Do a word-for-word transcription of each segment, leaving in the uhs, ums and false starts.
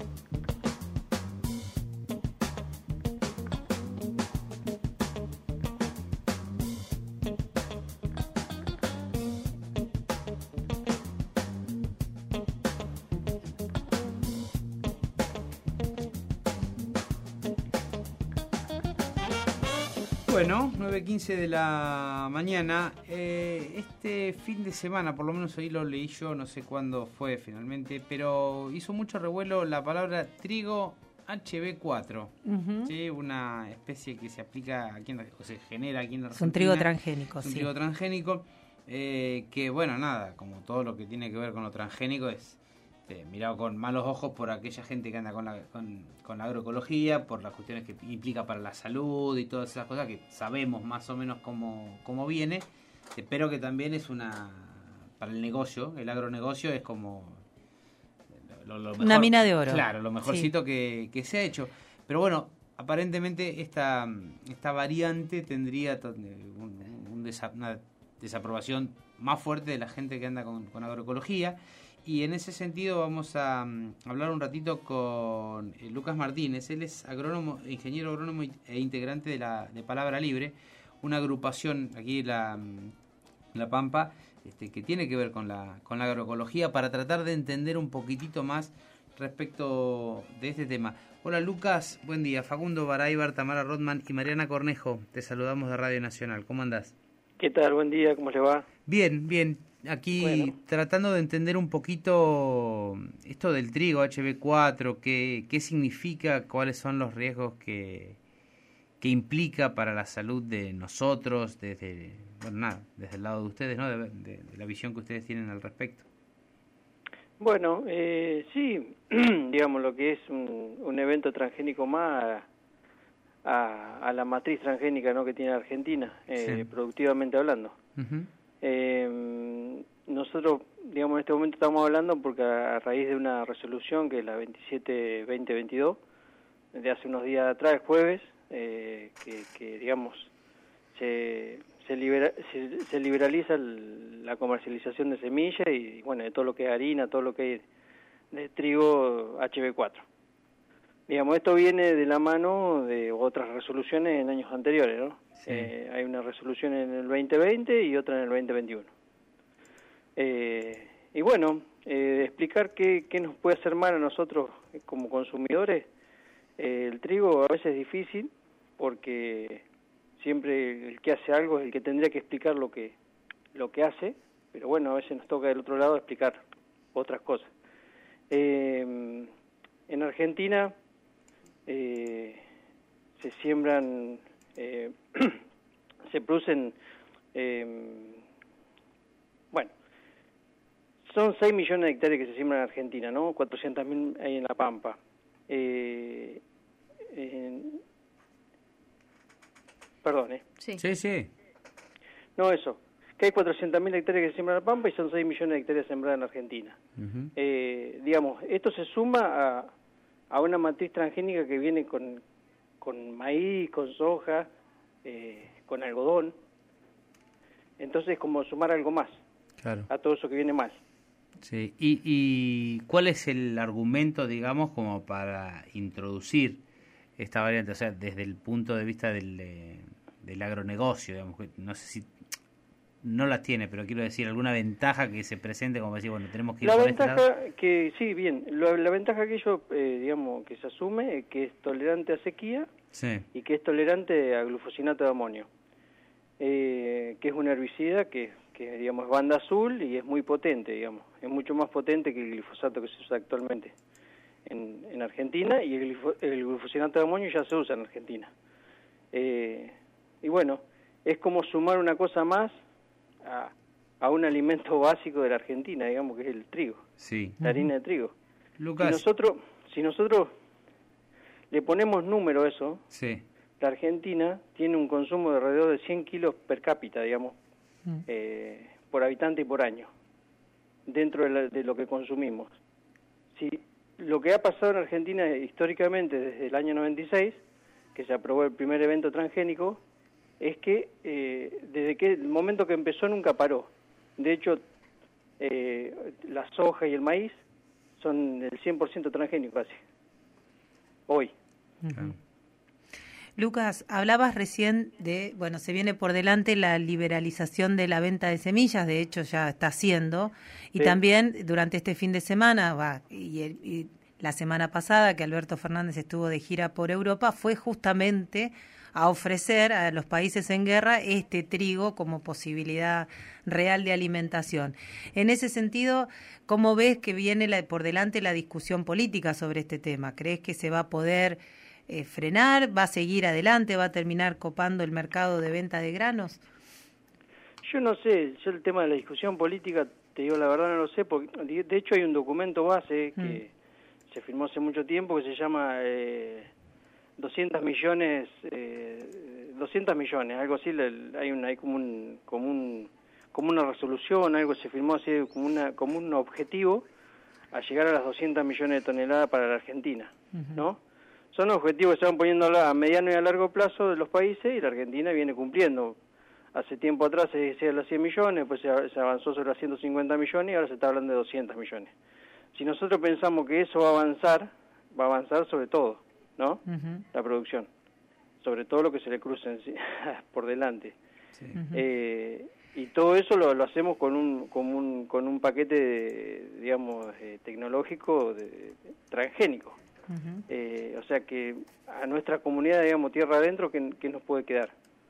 Bueno, nueve quince de la mañana. Eh, este fin de semana, por lo menos hoy lo leí yo, no sé cuándo fue finalmente, pero hizo mucho revuelo la palabra trigo H B cuatro. Uh-huh. ¿Sí? Una especie que se aplica aquí en, o se genera aquí en la Argentina. Es un trigo transgénico, es un sí. trigo transgénico, eh, que bueno, nada, como todo lo que tiene que ver con lo transgénico es eh, mirado con malos ojos por aquella gente que anda con la, con, con la agroecología, por las cuestiones que implica para la salud y todas esas cosas que sabemos más o menos cómo, cómo viene, eh, pero que también es una, para el negocio, el agronegocio es como lo, lo mejor, una mina de oro. Claro, lo mejorcito sí. que, que se ha hecho. Pero bueno, aparentemente esta, esta variante tendría un, un desa, una desaprobación más fuerte de la gente que anda con, con agroecología. Y en ese sentido vamos a um, hablar un ratito con eh, Lucas Martínez. Él es agrónomo, ingeniero agrónomo e integrante de la de Palabra Libre, una agrupación aquí en la, la Pampa, este, que tiene que ver con la, con la agroecología, para tratar de entender un poquitito más respecto de este tema. Hola Lucas, buen día. Facundo Baraybar, Tamara Rodman y Mariana Cornejo, te saludamos de Radio Nacional. ¿Cómo andás? ¿Qué tal? Buen día, ¿cómo le va? Bien, bien. Aquí bueno. Tratando de entender un poquito esto del trigo H B cuatro, qué, qué significa, cuáles son los riesgos que, que implica para la salud de nosotros, desde, bueno, nada, desde el lado de ustedes, ¿no? De, de, de la visión que ustedes tienen al respecto. Bueno, eh, sí, digamos lo que es un, un evento transgénico más a, a, a la matriz transgénica, ¿no?, que tiene Argentina, eh, sí. productivamente hablando. Uh-huh. Eh, nosotros, digamos, en este momento estamos hablando porque a, a raíz de una resolución que es la veintisiete veinte veintidós, de hace unos días atrás, el jueves, eh, que, que, digamos, se, se, libera, se, se liberaliza el, la comercialización de semillas y, bueno, de todo lo que es harina, todo lo que es de trigo H B cuatro. Digamos, esto viene de la mano de otras resoluciones en años anteriores, ¿no? Sí. Eh, hay una resolución en el veinte veinte y otra en el veinte veintiuno. Eh, y bueno, eh, explicar qué, qué nos puede hacer mal a nosotros como consumidores. Eh, el trigo a veces es difícil porque siempre el que hace algo es el que tendría que explicar lo que, lo que hace, pero bueno, a veces nos toca del otro lado explicar otras cosas. Eh, en Argentina eh, se siembran... Eh, se producen, eh, bueno, son seis millones de hectáreas que se siembran en Argentina, ¿no? cuatrocientos mil hay en La Pampa. Eh, eh, perdón, ¿eh? Sí, sí. sí. No, eso, que hay cuatrocientos mil hectáreas que se siembran en La Pampa y son seis millones de hectáreas sembradas en Argentina. Uh-huh. Eh, digamos, esto se suma a, a una matriz transgénica que viene con, con maíz, con soja, Eh, con algodón, entonces es como sumar algo más, claro, a todo eso que viene mal. Sí. ¿Y, ¿Y cuál es el argumento, digamos, como para introducir esta variante? O sea, desde el punto de vista del, de, del agronegocio, digamos, no sé si no la tiene, pero quiero decir, alguna ventaja que se presente, como decir, bueno, tenemos que ir la por ventaja este lado. que sí, bien, la, la ventaja que ellos, eh, digamos, que se asume es que es tolerante a sequía. Sí. Y que es tolerante a glufosinato de amonio, eh, que es un herbicida que, que, digamos, es banda azul y es muy potente, digamos, es mucho más potente que el glifosato que se usa actualmente en, en Argentina, y el, glifo, el glufosinato de amonio ya se usa en Argentina. Eh, y bueno, es como sumar una cosa más a, a un alimento básico de la Argentina, digamos, que es el trigo, sí. la harina de trigo. Lucas. Si nosotros, si nosotros le ponemos número a eso, sí. la Argentina tiene un consumo de alrededor de cien kilos per cápita, digamos, mm. eh, por habitante y por año, dentro de, la, de lo que consumimos. Si lo que ha pasado en Argentina históricamente desde el año noventa y seis, que se aprobó el primer evento transgénico, es que eh, desde que el momento que empezó nunca paró. De hecho, eh, la soja y el maíz son el cien por ciento transgénico casi. hoy. Uh-huh. Lucas, hablabas recién de, bueno, se viene por delante la liberalización de la venta de semillas, de hecho ya está haciendo, y sí. También durante este fin de semana, va, y, y la semana pasada que Alberto Fernández estuvo de gira por Europa, fue justamente a ofrecer a los países en guerra este trigo como posibilidad real de alimentación. En ese sentido, ¿cómo ves que viene la, por delante la discusión política sobre este tema? ¿Crees que se va a poder Eh, frenar, va a seguir adelante, va a terminar copando el mercado de venta de granos? Yo no sé, yo el tema de la discusión política, te digo la verdad no lo sé, porque de hecho hay un documento base que mm. se firmó hace mucho tiempo que se llama eh, doscientos millones, eh, doscientos millones, algo así, hay, un, hay como, un, como, un, como una resolución, algo se firmó así como, una, como un objetivo a llegar a las doscientos millones de toneladas para la Argentina, uh-huh. ¿no? Son objetivos que se van poniendo a mediano y a largo plazo de los países y la Argentina viene cumpliendo. Hace tiempo atrás se decía los cien millones, después se, se avanzó sobre los ciento cincuenta millones y ahora se está hablando de doscientos millones. Si nosotros pensamos que eso va a avanzar, va a avanzar sobre todo, ¿no? Uh-huh. La producción, sobre todo lo que se le cruce en sí, por delante. Sí. Uh-huh. eh, y todo eso lo, lo hacemos con un, con un, con un paquete, de, digamos, eh, tecnológico de, de, transgénico. Uh-huh. Eh, o sea que a nuestra comunidad, digamos, tierra adentro, ¿qué, qué nos puede quedar?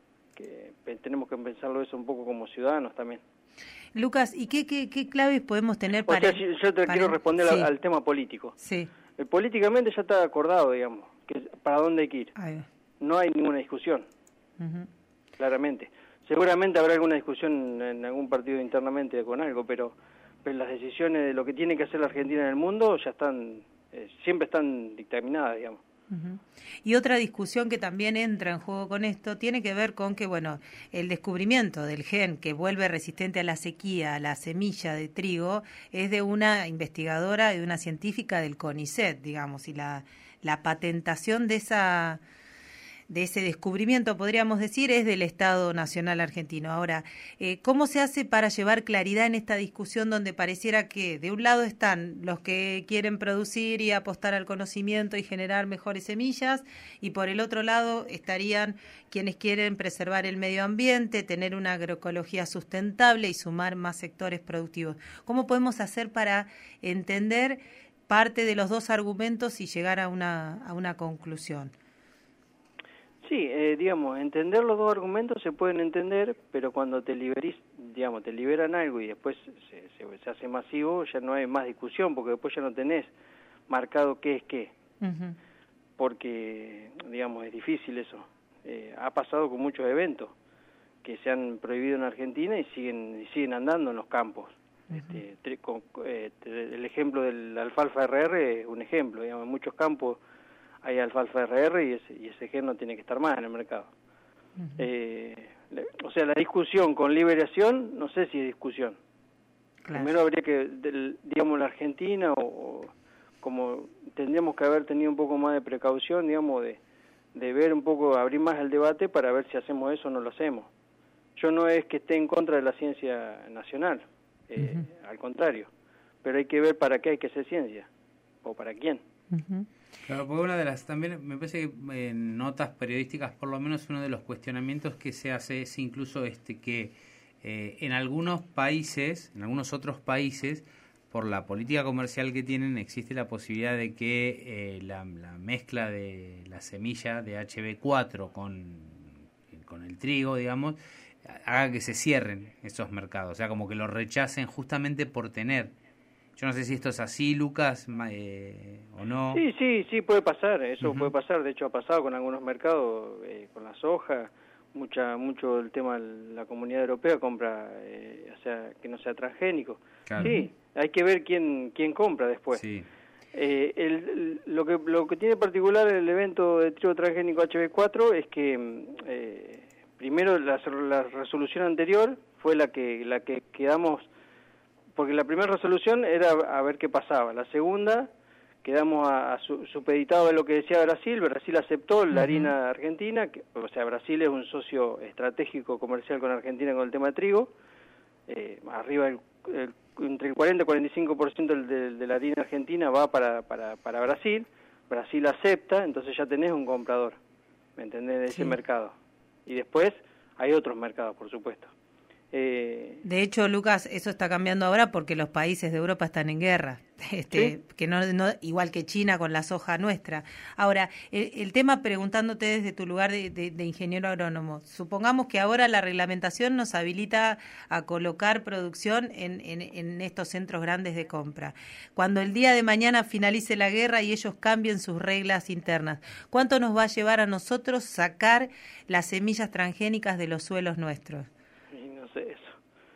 Que tenemos que pensarlo eso un poco como ciudadanos también. Lucas, ¿y qué, qué, qué claves podemos tener para...? O sea, yo, yo te para... quiero responder sí. al, al tema político. Sí. Eh, políticamente ya está acordado, digamos, que para dónde hay que ir. Ay. No hay ninguna discusión, uh-huh. claramente. Seguramente habrá alguna discusión en algún partido internamente con algo, pero, pero las decisiones de lo que tiene que hacer la Argentina en el mundo ya están... Eh, siempre están dictaminadas, digamos. Uh-huh. Y otra discusión que también entra en juego con esto tiene que ver con que, bueno, el descubrimiento del gen que vuelve resistente a la sequía, a la semilla de trigo, es de una investigadora, de una científica del CONICET, digamos, y la, la patentación de esa... de ese descubrimiento, podríamos decir, es del Estado Nacional Argentino. Ahora, eh, ¿cómo se hace para llevar claridad en esta discusión donde pareciera que de un lado están los que quieren producir y apostar al conocimiento y generar mejores semillas, y por el otro lado estarían quienes quieren preservar el medio ambiente, tener una agroecología sustentable y sumar más sectores productivos? ¿Cómo podemos hacer para entender parte de los dos argumentos y llegar a una, a una conclusión? Sí, eh, digamos, entender los dos argumentos se pueden entender, pero cuando te liberís, digamos, te liberan algo y después se, se, se hace masivo, ya no hay más discusión, porque después ya no tenés marcado qué es qué. Uh-huh. Porque, digamos, es difícil eso. Eh, ha pasado con muchos eventos que se han prohibido en Argentina y siguen, y siguen andando en los campos. Uh-huh. Este, tre, con, eh, el ejemplo del alfalfa R R es un ejemplo, digamos, en muchos campos hay alfalfa R R y ese, y ese gen no tiene que estar más en el mercado. Uh-huh. eh, le, o sea, la discusión con liberación, no sé si es discusión. Claro. Primero habría que, del, digamos, la Argentina, o, o como tendríamos que haber tenido un poco más de precaución, digamos, de, de ver un poco, abrir más el debate para ver si hacemos eso o no lo hacemos. Yo no es que esté en contra de la ciencia nacional, eh, uh-huh. al contrario, pero hay que ver para qué hay que hacer ciencia, o para quién. Uh-huh. Claro, porque una de las, también me parece que en notas periodísticas, por lo menos uno de los cuestionamientos que se hace es incluso este que eh, en algunos países, en algunos otros países, por la política comercial que tienen, existe la posibilidad de que eh, la, la mezcla de la semilla de H B cuatro con, con el trigo, digamos, haga que se cierren esos mercados, o sea, como que lo rechacen justamente por tener. Yo no sé si esto es así, Lucas, eh, o no. Sí, sí, sí, puede pasar, eso uh-huh. puede pasar. De hecho, ha pasado con algunos mercados, eh, con la soja, mucha, mucho el tema de la Comunidad Europea compra, eh, o sea, que no sea transgénico. Claro. Sí, hay que ver quién quién compra después. Sí. Eh, el, el, lo que lo que tiene particular el evento de trigo transgénico H B cuatro es que eh, primero la, la resolución anterior fue la que la que quedamos. Porque la primera resolución era a ver qué pasaba. La segunda, quedamos a, a su, supeditado de lo que decía Brasil. Brasil aceptó la uh-huh. harina argentina, que, o sea, Brasil es un socio estratégico comercial con Argentina con el tema de trigo. Eh, arriba, el, el, entre el cuarenta y cuarenta y cinco por ciento de, de, de la harina argentina va para, para, para Brasil. Brasil acepta, entonces ya tenés un comprador, ¿me entendés? De ese Sí. mercado. Y después hay otros mercados, por supuesto. Eh, De hecho, Lucas, eso está cambiando ahora porque los países de Europa están en guerra, este, ¿Sí? que no, no, igual que China con la soja nuestra. Ahora, el, el tema, preguntándote desde tu lugar de, de, de ingeniero agrónomo, supongamos que ahora la reglamentación nos habilita a colocar producción en, en, en estos centros grandes de compra. Cuando el día de mañana finalice la guerra y ellos cambien sus reglas internas, ¿cuánto nos va a llevar a nosotros sacar las semillas transgénicas de los suelos nuestros? y no sé eso.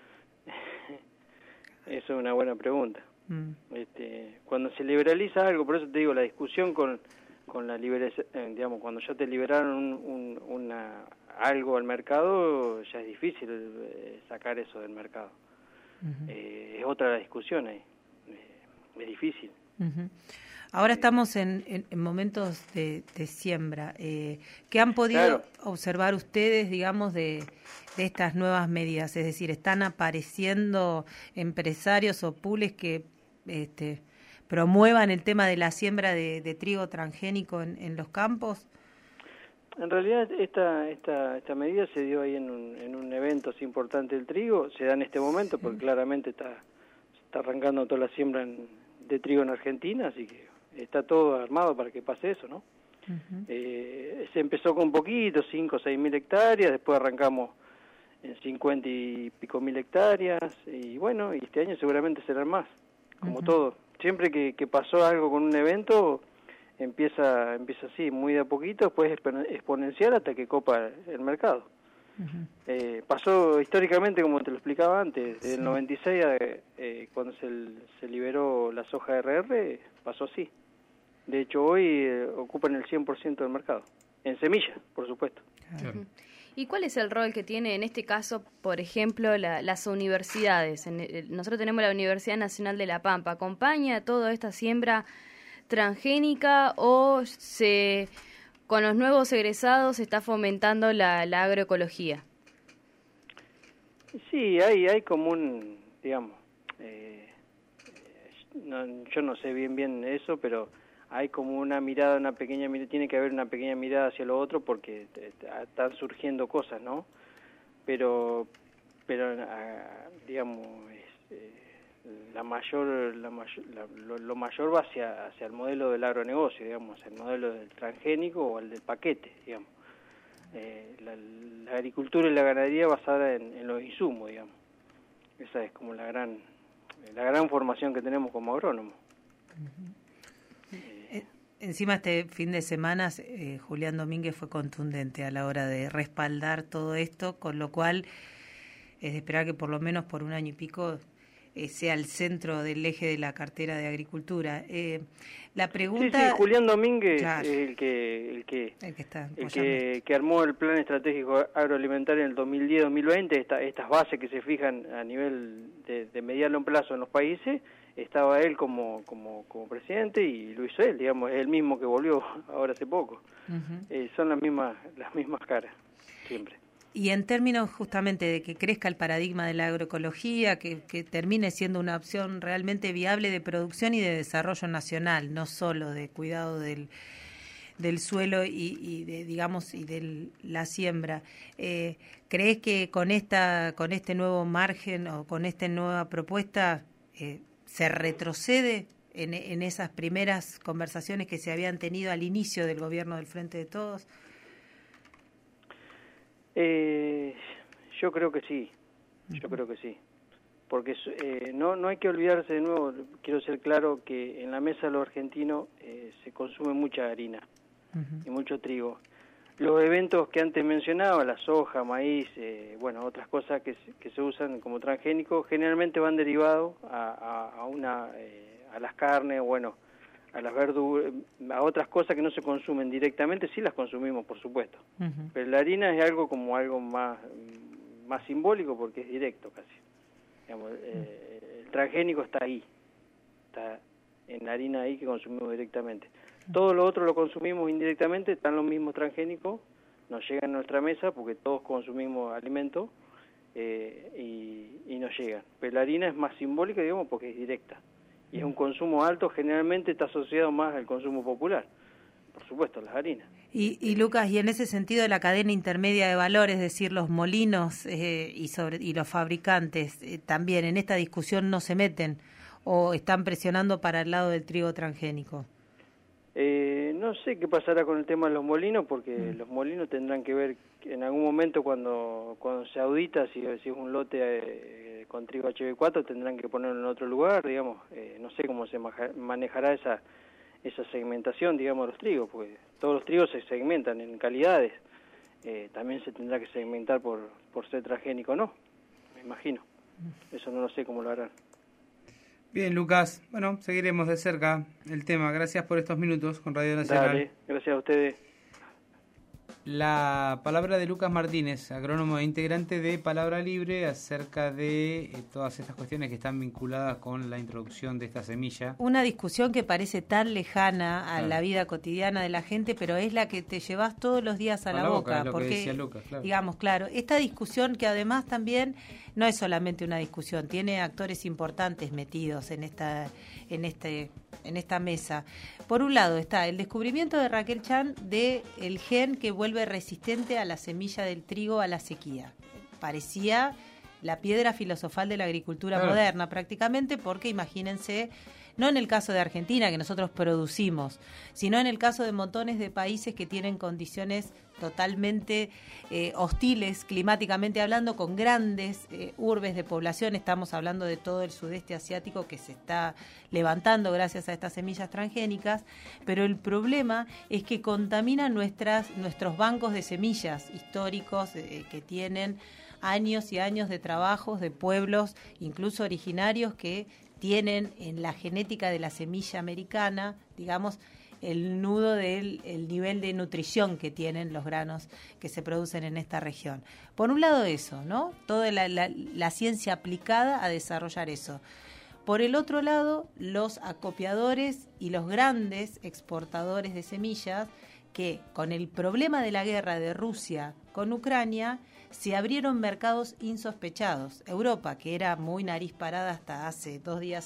Eso es una buena pregunta. Mm. Este, cuando se liberaliza algo, por eso te digo, la discusión con, con la liberación, eh, digamos, cuando ya te liberaron un, un, una, algo al mercado, ya es difícil eh, sacar eso del mercado. Uh-huh. Eh, es otra la discusión ahí. Eh, es difícil. Uh-huh. Ahora estamos en, en, en momentos de, de siembra. Eh, ¿Qué han podido Claro. observar ustedes, digamos, de, de estas nuevas medidas? Es decir, ¿están apareciendo empresarios o pools que este, promuevan el tema de la siembra de, de trigo transgénico en, en los campos? En realidad esta esta esta medida se dio ahí en un, en un evento así importante del trigo, se da en este momento porque claramente está, está arrancando toda la siembra en, de trigo en Argentina, así que está todo armado para que pase eso, ¿no? Uh-huh. Eh, se empezó con poquito, cinco o seis mil hectáreas, después arrancamos en cincuenta y pico mil hectáreas, y bueno, y este año seguramente serán más, como uh-huh. todo. Siempre que, que pasó algo con un evento, empieza empieza así, muy de a poquito, después exponencial hasta que copa el mercado. Uh-huh. Eh, pasó históricamente, como te lo explicaba antes, sí. Del noventa y seis, a, eh, cuando se, se liberó la soja R R, pasó así. De hecho, hoy eh, ocupan el cien por ciento del mercado, en semillas, por supuesto. Uh-huh. ¿Y cuál es el rol que tiene en este caso, por ejemplo, la, las universidades? En el, nosotros tenemos la Universidad Nacional de La Pampa. ¿Acompaña toda esta siembra transgénica o se, con los nuevos egresados se está fomentando la, la agroecología? Sí, hay hay como un, digamos, eh, no, yo no sé bien bien eso, pero hay como una mirada, una pequeña mirada, tiene que haber una pequeña mirada hacia lo otro porque te, te, están surgiendo cosas, ¿no? Pero, pero digamos, es, eh, la mayor, la mayor la, lo, lo mayor va hacia hacia el modelo del agronegocio, digamos, el modelo del transgénico o el del paquete, digamos. Eh, la, la agricultura y la ganadería basada en, en los insumos, digamos. Esa es como la gran la gran formación que tenemos como agrónomos. Uh-huh. Eh, Encima este fin de semana eh, Julián Domínguez fue contundente a la hora de respaldar todo esto, con lo cual es de esperar que por lo menos por un año y pico eh, sea el centro del eje de la cartera de Agricultura. Eh, la pregunta... Sí, sí, Julián Domínguez, claro, es el que el que el que, está el que, que armó el plan estratégico agroalimentario en el dos mil diez dos mil veinte, esta, estas bases que se fijan a nivel de, de mediano plazo en los países. Estaba él como, como como presidente y lo hizo él, digamos, es el mismo que volvió ahora hace poco. Uh-huh. Eh, son las mismas las mismas caras, siempre. Y en términos justamente de que crezca el paradigma de la agroecología, que, que termine siendo una opción realmente viable de producción y de desarrollo nacional, no solo de cuidado del, del suelo y, y de, digamos, y de la siembra, eh, ¿crees que con esta con este nuevo margen o con esta nueva propuesta eh, se retrocede en, en esas primeras conversaciones que se habían tenido al inicio del gobierno del Frente de Todos? Eh, yo creo que sí, yo creo que sí, porque eh, no no hay que olvidarse de nuevo, quiero ser claro que en la mesa de los argentinos eh, se consume mucha harina uh-huh. y mucho trigo. Los eventos que antes mencionaba, la soja, maíz, eh, bueno, otras cosas que, que se usan como transgénicos, generalmente van derivados a, a, a una eh, a las carnes, bueno, a las verduras, a otras cosas que no se consumen directamente, sí las consumimos, por supuesto. Uh-huh. Pero la harina es algo como algo más más simbólico porque es directo casi. Digamos, uh-huh. eh, el transgénico está ahí, está en la harina ahí que consumimos directamente. Todo lo otro lo consumimos indirectamente, están los mismos transgénicos, nos llegan a nuestra mesa porque todos consumimos alimentos eh, y, y nos llegan. Pero la harina es más simbólica, digamos, porque es directa. Y es un consumo alto, generalmente está asociado más al consumo popular. por supuesto, las harinas. Y, y Lucas, y en ese sentido la cadena intermedia de valor, es decir, los molinos eh, y, sobre, y los fabricantes, eh, también en esta discusión no se meten o están presionando para el lado del trigo transgénico. Eh, no sé qué pasará con el tema de los molinos, porque mm. los molinos tendrán que ver en algún momento cuando cuando se audita, si, si es un lote eh, con trigo H B cuatro, tendrán que ponerlo en otro lugar, digamos. Eh, no sé cómo se manejará esa esa segmentación, digamos, de los trigos, porque todos los trigos se segmentan en calidades. Eh, también se tendrá que segmentar por, por ser transgénico o no, me imagino. Eso no lo sé cómo lo harán. Bien, Lucas. Bueno, seguiremos de cerca el tema. Gracias por estos minutos con Radio Nacional. Dale, gracias a ustedes. La palabra de Lucas Martínez, agrónomo e integrante de Palabra Libre, acerca de eh, todas estas cuestiones que están vinculadas con la introducción de esta semilla. Una discusión que parece tan lejana a claro. la vida cotidiana de la gente, pero es la que te llevas todos los días a, a la, la boca. boca es lo porque, que decía Lucas, claro. digamos, claro, esta discusión que además también no es solamente una discusión, tiene actores importantes metidos en esta, en este, en esta mesa. Por un lado está el descubrimiento de Raquel Chan de el gen que vuelve resistente a la semilla del trigo a la sequía. Parecía la piedra filosofal de la agricultura claro. moderna prácticamente, porque imagínense, no en el caso de Argentina, que nosotros producimos, sino en el caso de montones de países que tienen condiciones totalmente eh, hostiles, climáticamente hablando, con grandes eh, urbes de población. Estamos hablando de todo el sudeste asiático que se está levantando gracias a estas semillas transgénicas, pero el problema es que contaminan nuestras, nuestros bancos de semillas históricos eh, que tienen años y años de trabajos de pueblos, incluso originarios, que tienen en la genética de la semilla americana, digamos, el nudo del el nivel de nutrición que tienen los granos que se producen en esta región. Por un lado eso, ¿no? Toda la, la, la ciencia aplicada a desarrollar eso. Por el otro lado, los acopiadores y los grandes exportadores de semillas que, con el problema de la guerra de Rusia con Ucrania, se abrieron mercados insospechados. Europa, que era muy nariz parada hasta hace dos días